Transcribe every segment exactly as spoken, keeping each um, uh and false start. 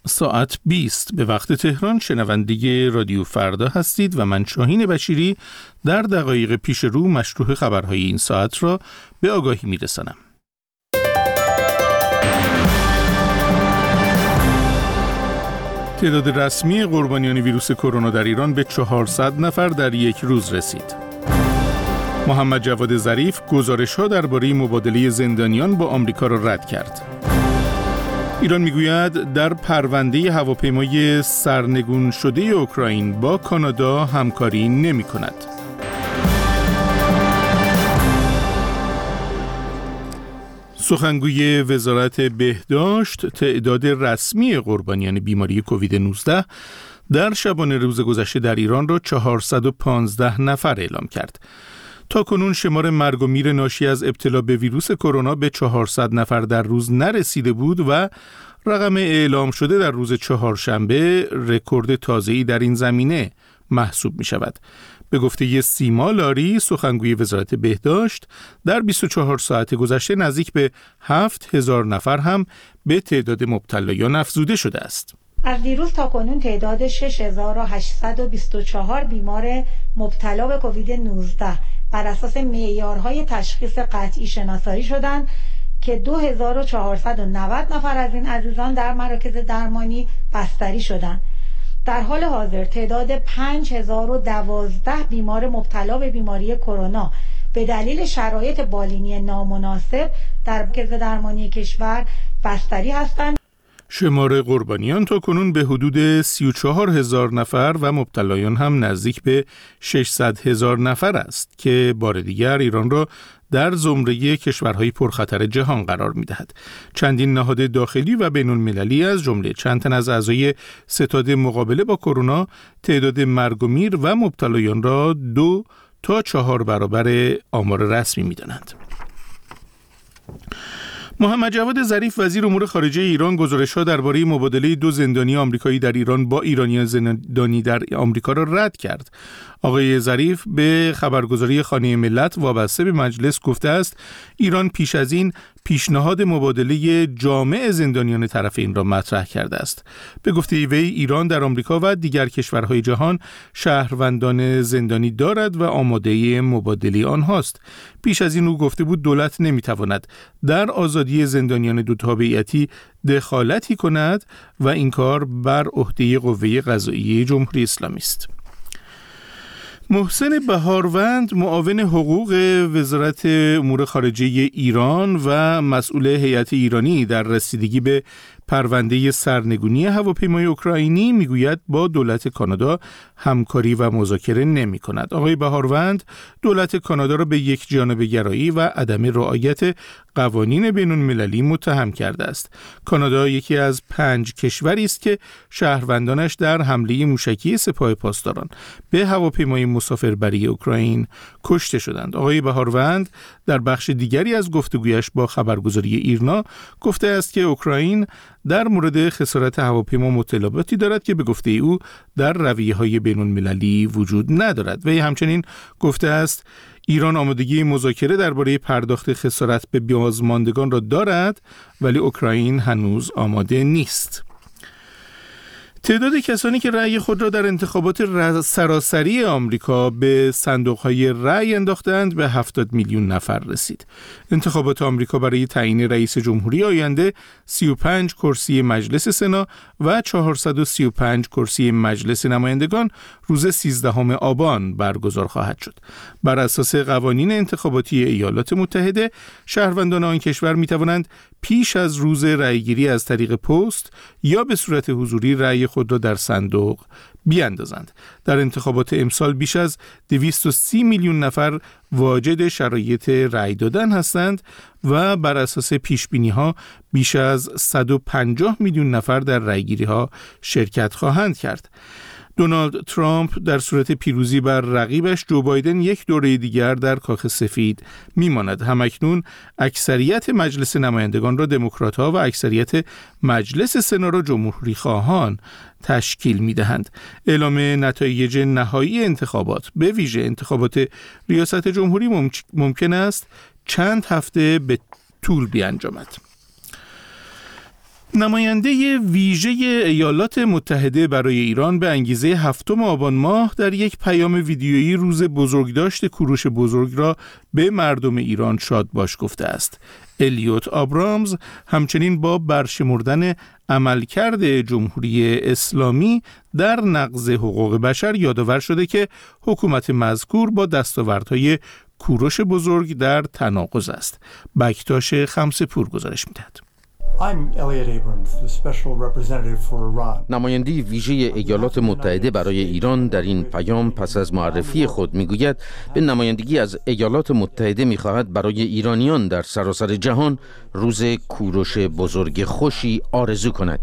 ساعت بیست به وقت تهران شنونده رادیو فردا هستید و من شاهین بشیری در دقایق پیش رو مشروح خبرهای این ساعت را به آگاهی میرسانم. تعداد رسمی قربانیان ویروس کرونا در ایران به چهارصد نفر در یک روز رسید. محمد جواد ظریف گزارش‌ها درباره مبادله زندانیان با آمریکا را رد کرد. ایران میگوید در پرونده هواپیمای سرنگون شده اوکراین با کانادا همکاری نمی‌کند. سخنگوی وزارت بهداشت تعداد رسمی قربانیان بیماری کووید نوزده در شبانه روز گذشته در ایران را چهارصد و پانزده نفر اعلام کرد. تا کنون شمار مرگ و میر ناشی از ابتلا به ویروس کرونا به چهارصد نفر در روز نرسیده بود و رقم اعلام شده در روز چهارشنبه رکورد تازه‌ای در این زمینه محسوب می شود. به گفته سیما لاری سخنگوی وزارت بهداشت در بیست و چهار ساعت گذشته نزدیک به هفت هزار نفر هم به تعداد مبتلایان افزوده شده است. از دیروز تا کنون تعداد شش هزار و هشتصد و بیست و چهار بیمار مبتلا به کووید نوزده بر اساس معیارهای تشخیص قطعی شناسایی شدند که دو هزار و چهارصد و نود نفر از این عزیزان در مراکز درمانی بستری شدند. در حال حاضر تعداد پنج هزار و دوازده بیمار مبتلا به بیماری کرونا به دلیل شرایط بالینی نامناسب در مراکز درمانی کشور بستری هستند. شمار قربانیان تا کنون به حدود سی و چهار هزار نفر و مبتلایان هم نزدیک به ششصد هزار نفر است که بار دیگر ایران را در زمره کشورهای پرخطر جهان قرار می‌دهد. چندین نهاد داخلی و بین‌المللی از جمله چند تن از اعضای ستاد مقابله با کرونا تعداد مرگ و میر و مبتلایان را دو تا چهار برابر آمار رسمی می‌دانند. محمد جواد ظریف وزیر امور خارجه ایران گزارش‌ها درباره مبادله دو زندانی آمریکایی در ایران با ایرانیان زندانی در آمریکا را رد کرد. آقای ظریف به خبرگزاری خانه ملت وابسته به مجلس گفته است ایران پیش از این پیشنهاد مبادله جامع زندانیان طرفین را مطرح کرده است. به گفته وی ایران در آمریکا و دیگر کشورهای جهان شهروندان زندانی دارد و آماده مبادله آنهاست. پیش از این او گفته بود دولت نمیتواند در آزادی زندانیان دو تابعیتی دخالتی کند و این کار بر عهده قوه قضاییه جمهوری اسلامی است. محسن بهاروند معاون حقوق وزارت امور خارجه ایران و مسئول هیئت ایرانی در رسیدگی به پرونده سرنگونی هواپیمای اوکراینی میگوید با دولت کانادا همکاری و مذاکره نمی کند. آقای بهاروند دولت کانادا را به یک جانبه گرایی و عدم رعایت قوانین بین المللی متهم کرده است. کانادا یکی از پنج کشوری است که شهروندانش در حمله موشکی سپاه پاسداران به هواپیمای مسافربری اوکراین کشته شدند. آقای بهاروند در بخش دیگری از گفتگویش با خبرگزاری ایرنا گفته است که اوکراین در مورد خسارت هواپیما مطالباتی دارد که به گفته او در رویه‌های بین‌المللی وجود ندارد. وی همچنین گفته است ایران آمادگی مذاکره درباره پرداخت خسارت به بازماندگان را دارد ولی اوکراین هنوز آماده نیست. تعداد کسانی که رأی خود را در انتخابات سراسری آمریکا به صندوق‌های رأی انداختند به هفتاد میلیون نفر رسید. انتخابات آمریکا برای تعیین رئیس جمهوری آینده سی و پنج کرسی مجلس سنا و چهارصد و سی و پنج کرسی مجلس نمایندگان روز سیزدهم آبان برگزار خواهد شد. بر اساس قوانین انتخاباتی ایالات متحده شهروندان آن کشور می‌توانند پیش از روز رأیگیری از طریق پست یا به صورت حضوری رأی خود را در صندوق بیاندازند. در انتخابات امسال بیش از دویست و سی میلیون نفر واجد شرایط رأی دادن هستند و بر اساس پیشبینی‌ها بیش از صد و پنجاه میلیون نفر در رأیگیری‌ها شرکت خواهند کرد. دونالد ترامپ در صورت پیروزی بر رقیبش جو بایدن یک دوره دیگر در کاخ سفید میماند. همکنون اکثریت مجلس نمایندگان را دموکرات‌ها و اکثریت مجلس سنا را جمهوری خواهان تشکیل میدهند. اعلام نتایج نهایی انتخابات به ویژه انتخابات ریاست جمهوری ممکن است چند هفته به طول بیانجامد. نماینده ویژه ایالات متحده برای ایران به انگیزه هفتم آبان ماه در یک پیام ویدیویی روز بزرگداشت کوروش بزرگ را به مردم ایران شاد باش گفته است. الیوت آبرامز همچنین با برشمردن عملکرد جمهوری اسلامی در نقض حقوق بشر یادآور شده که حکومت مذکور با دستاوردهای کوروش بزرگ در تناقض است. بکتاش خمسه‌پور گزارش می‌دهد. نماینده ویژه ایالات متحده برای ایران در این پیام پس از معرفی خود میگوید به نمایندگی از ایالات متحده میخواهد برای ایرانیان در سراسر جهان روز کوروش بزرگ خوشی آرزو کند.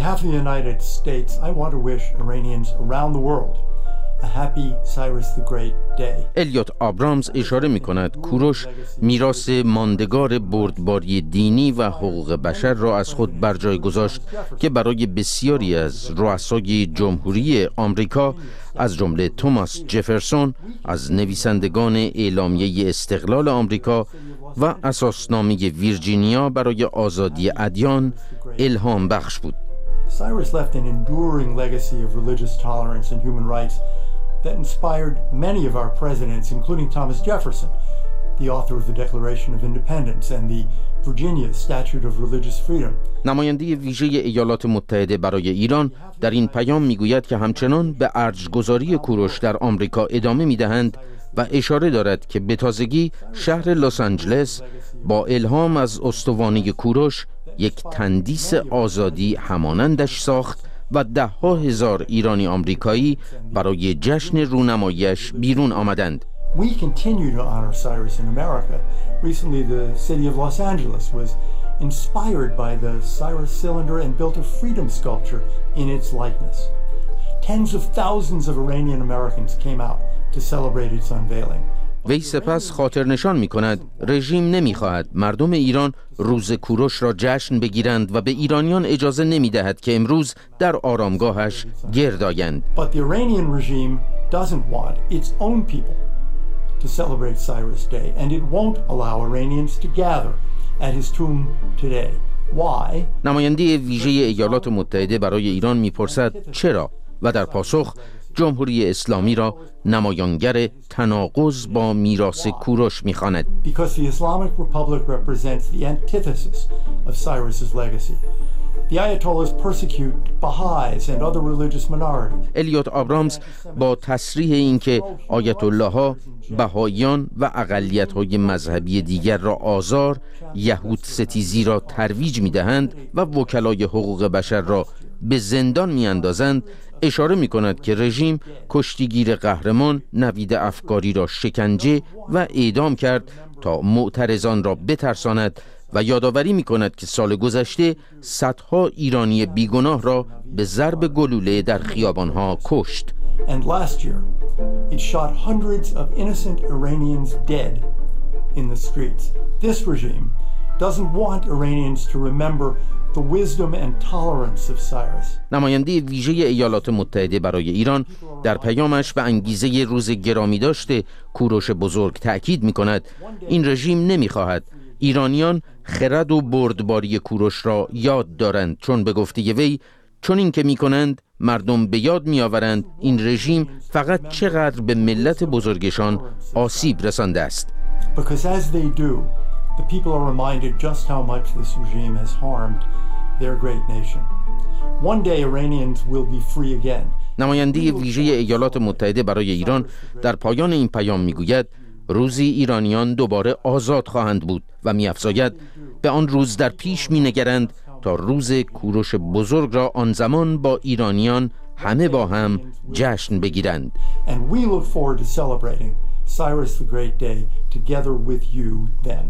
الیوت آبرامز اشاره می کند کوروش میراث ماندگار بردباری دینی و حقوق بشر را از خود بر جای گذاشت که برای بسیاری از رؤسای جمهوری آمریکا از جمله توماس جفرسون از نویسندگان اعلامیه استقلال آمریکا و اساسنامه ویرجینیا برای آزادی ادیان الهام بخش بود. Cyrus left an enduring legacy of religious tolerance and human rights that inspired many of our presidents, including Thomas Jefferson, the author of the Declaration of Independence and the Virginia Statute of Religious Freedom. نماینده ویژه ایالات متحده برای ایران در این پیام میگوید که همچنان به ارجگذاری کوروش در آمریکا ادامه میدهند و اشاره دارد که به تازگی شهر لس آنجلس با الهام از استوانه کوروش یک تندیس آزادی همانندش ساخت و ده ها هزار ایرانی آمریکایی برای جشن رونماییش بیرون آمدند. We continue to honor Cyrus in America. Recently the city of Los Angeles was inspired by the Cyrus cylinder and built a freedom sculpture in its likeness. Tens of thousands of Iranian Americans came out to celebrate its unveiling. وی سپس خاطر نشان می کند رژیم نمی خواهد مردم ایران روز کوروش را جشن بگیرند و به ایرانیان اجازه نمی دهد که امروز در آرامگاهش گرد آیند. But the Iranian regime doesn't want its own people to celebrate Cyrus Day and it won't allow Iranians to gather at his tomb today. Why? نماینده ویژه ایالات متحده برای ایران می پرسد چرا و در پاسخ جمهوری اسلامی را نمایانگر تناقض با میراث کوروش می‌خواند. Because the Islamic Republic represents the antithesis of Cyrus's legacy. The Ayatollahs persecute Baha'is and other religious minorities. الیوت آبرامز با تصریح اینکه آیت الله ها بهائیان و اقلیت‌های مذهبی دیگر را آزار، یهود ستیزی را ترویج می‌دهند و وکلای حقوق بشر را به زندان می‌اندازند، اشاره می کند که رژیم کشتیگیر قهرمان نوید افکاری را شکنجه و اعدام کرد تا معترضان را بترساند و یادآوری می کند که سال گذشته صدها ایرانی بیگناه را به ضرب گلوله در خیابانها کشت. And last year it shot hundreds of innocent Iranians dead in the streets. This regime doesn't want Iranians to remember the wisdom and tolerance of Cyrus. نماینده ویژه ایالات متحده برای ایران در پیامش به انگیزه روز گرامی داشته کوروش بزرگ تأکید می کند این رژیم نمی خواهد ایرانیان خرد و بردباری کوروش را یاد دارند، چون به گفته وی چون این که می کنند مردم به یاد می آورند این رژیم فقط چقدر به ملت بزرگشان آسیب رسانده است. Because as they do, the people are reminded just how much this regime has harmed their great nation. One day Iranians will be free again. نماینده ویژه ایالات متحده برای ایران در پایان این پیام میگوید روزی ایرانیان دوباره آزاد خواهند بود و می‌افزاید به آن روز در پیش می‌نگرند تا روز کوروش بزرگ را آن زمان با ایرانیان همه با هم جشن بگیرند. And we look forward to celebrating Cyrus the Great Day together with you then.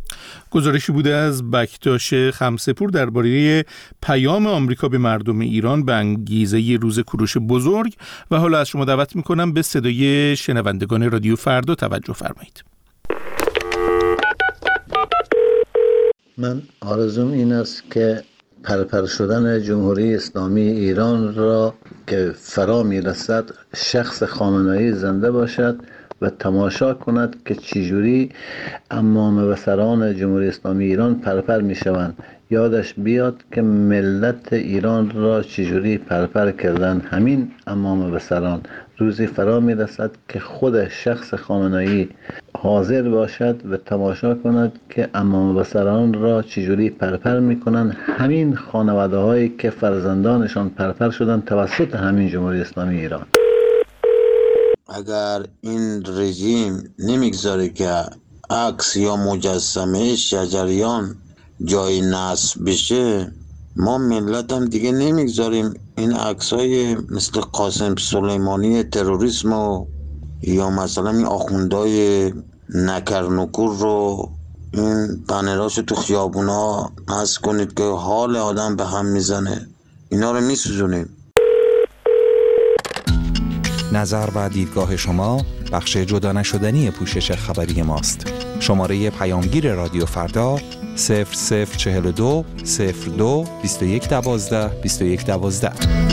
گزارشی بوده از بکتاش خمسه‌پور درباره پیام آمریکا به مردم ایران به انگیزه روز کوروش بزرگ. و حالا از شما دعوت میکنم به صدای شنوندگان رادیو فردا توجه فرمایید. من آرزوم این است که پرپر شدن جمهوری اسلامی ایران را که فرا میرسد شخص خامنه‌ای زنده باشد و تماشا کند که چجوری امام و سران جمهوری اسلامی ایران پرپر می شوند. یادش بیاد که ملت ایران را چجوری پرپر کردن. همین امام بسران روزی فرا میرسد که خود شخص خامنه‌ای حاضر باشد و تماشا کند که امام بسران را چجوری پرپر میکنن، همین خانواده هایی که فرزندانشان پرپر شدن توسط همین جمهوری اسلامی ایران. اگر این رژیم نمیگذاره که عکس یا مجسمه شجریان جای نصب بشه، ما ملت هم دیگه نمیگذاریم این عکسای مثل قاسم سلیمانی تروریسم و یا مثلا این آخوندهای نکرنکور رو این بنراشو تو خیابونا نصب کنید که حال آدم به هم میزنه. اینا رو میسوزونیم. نظر و دیدگاه شما بخش جدا نشدنی پوشش خبری ماست. شماره پیامگیر رادیو فردا صفر صفر چهل و دو صفر دو بیست و یک دوازده بیست و یک دوازده.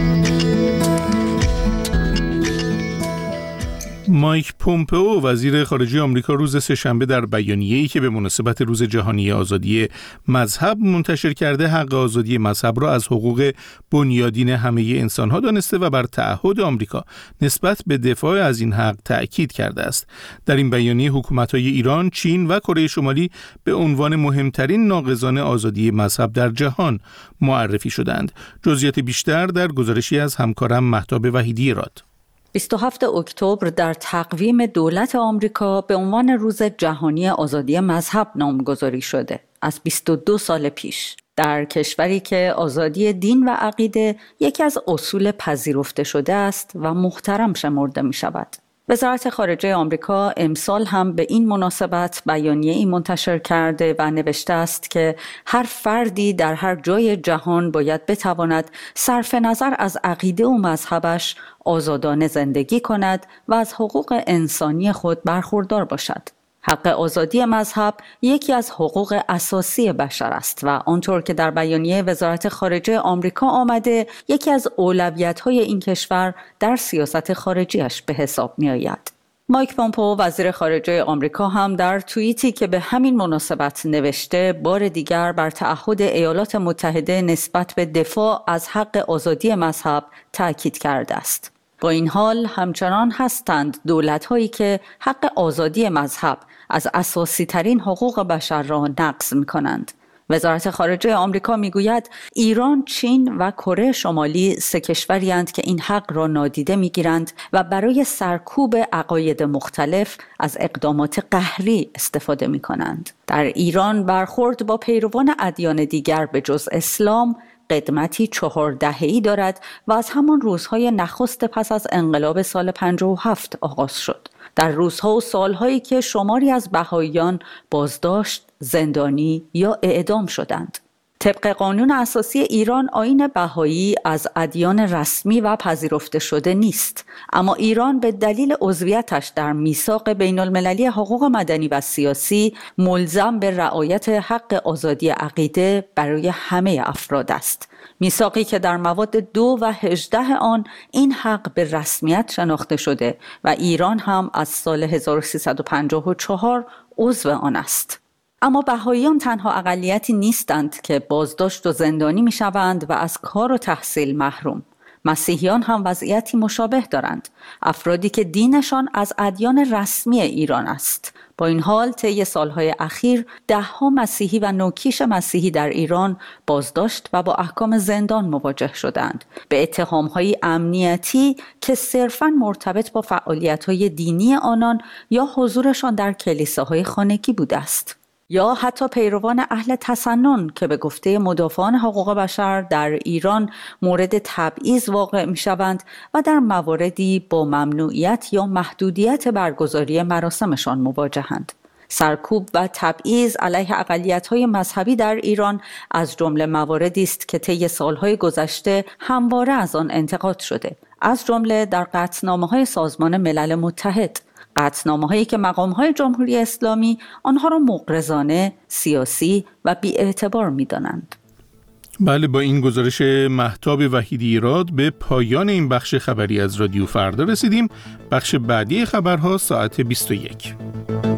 مایک پومپئو وزیر خارجه آمریکا روز سه‌شنبه در بیانیه‌ای که به مناسبت روز جهانی آزادی مذهب منتشر کرده، حق آزادی مذهب را از حقوق بنیادین همه انسان‌ها دانسته و بر تعهد آمریکا نسبت به دفاع از این حق تأکید کرده است. در این بیانیه حکومت‌های ایران، چین و کره شمالی به عنوان مهمترین ناقضان آزادی مذهب در جهان معرفی شدند. جزئیات بیشتر در گزارشی از همکارم مهتاب وحیدی راد. بیست و هفتم اکتبر در تقویم دولت آمریکا به عنوان روز جهانی آزادی مذهب نامگذاری شده، از بیست و دو سال پیش، در کشوری که آزادی دین و عقیده یکی از اصول پذیرفته شده است و محترم شمرده می شود. وزارت خارجه آمریکا امسال هم به این مناسبت بیانیه‌ای منتشر کرده و نوشته است که هر فردی در هر جای جهان باید بتواند صرف نظر از عقیده و مذهبش آزادانه زندگی کند و از حقوق انسانی خود برخوردار باشد. حق آزادی مذهب یکی از حقوق اساسی بشر است و آنطور که در بیانیه وزارت خارجه آمریکا آمده، یکی از اولویت‌های این کشور در سیاست خارجیش به حساب می‌آید. مایک پومپئو وزیر خارجه آمریکا هم در توییتی که به همین مناسبت نوشته، بار دیگر بر تعهد ایالات متحده نسبت به دفاع از حق آزادی مذهب تأکید کرده است. با این حال همچنان هستند دولت‌هایی که حق آزادی مذهب از اساسی ترین حقوق بشر را نقض می‌کنند. وزارت خارجه آمریکا میگوید ایران، چین و کره شمالی سه کشوری‌اند که این حق را نادیده میگیرند و برای سرکوب عقاید مختلف از اقدامات قهری استفاده میکنند. در ایران برخورد با پیروان ادیان دیگر به جز اسلام قدمتی چهار دهه‌ای دارد و از همان روزهای نخست پس از انقلاب سال پنجاه و هفت آغاز شد. در روزها و سالهایی که شماری از بهائیان بازداشت، زندانی یا اعدام شدند. طبق قانون اساسی ایران، آیین بهایی از ادیان رسمی و پذیرفته شده نیست، اما ایران به دلیل عضویتش در میثاق بین المللی حقوق مدنی و سیاسی ملزم به رعایت حق آزادی عقیده برای همه افراد است. میثاقی که در مواد دو و هجده آن این حق به رسمیت شناخته شده و ایران هم از سال هزار و سیصد و پنجاه و چهار عضو آن است. اما بهائیان تنها اقلیتی نیستند که بازداشت و زندانی می شوند و از کار و تحصیل محروم. مسیحیان هم وضعیتی مشابه دارند، افرادی که دینشان از ادیان رسمی ایران است. با این حال طی سالهای اخیر ده‌ها مسیحی و نوکیش مسیحی در ایران بازداشت و با احکام زندان مواجه شدند به اتهام‌های امنیتی که صرفاً مرتبط با فعالیت‌های دینی آنان یا حضورشان در کلیساهای خانگی بوده است. یا حتی پیروان اهل تسنن که به گفته مدافعان حقوق بشر در ایران مورد تبعیض واقع می شوند و در مواردی با ممنوعیت یا محدودیت برگزاری مراسمشان مواجهند. سرکوب و تبعیض علیه اقلیت‌های مذهبی در ایران از جمله مواردی است که طی سالهای گذشته همواره از آن انتقاد شده، از جمله در قطعنامه‌های سازمان ملل متحد. قطعنامه‌هایی که مقام‌های جمهوری اسلامی آنها را مغرضانه، سیاسی و بی‌اعتبار می‌دانند. بله، با این گزارش مهتاب وحیدی ایراد به پایان این بخش خبری از رادیو فردا رسیدیم. بخش بعدی خبرها ساعت بیست و یک.